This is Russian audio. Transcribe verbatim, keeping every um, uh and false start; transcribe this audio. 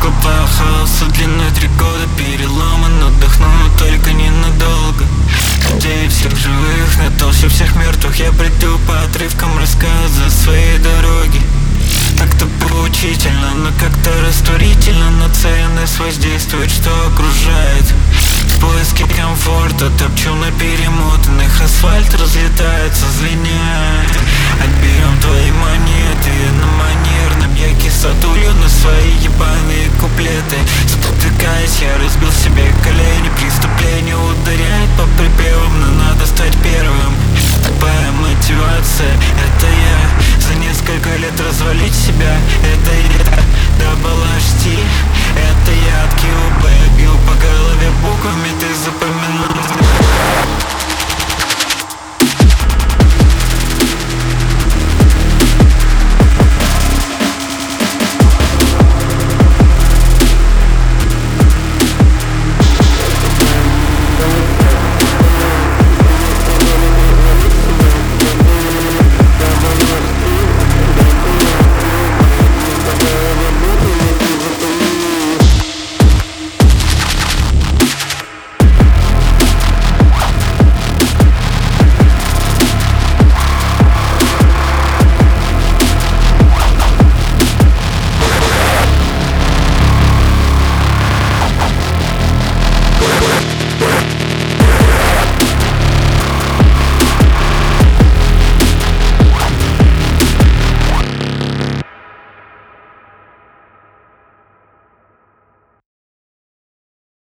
Клуба хаоса длиной три года переломан, отдохну, но только ненадолго. Надеюсь, всех живых, на толще всех мертвых я приду по отрывкам рассказа своей дороги. Так-то поучительно, но как-то растворительно, но ценность воздействует, что окружает. В поиске комфорта топчу на перемотанных, асфальт разлетается, звеняет. Отберем твои монеты на манерном, я кисотулю на свои ебаные куплеты. Спотыкаясь, я разбил себе колено.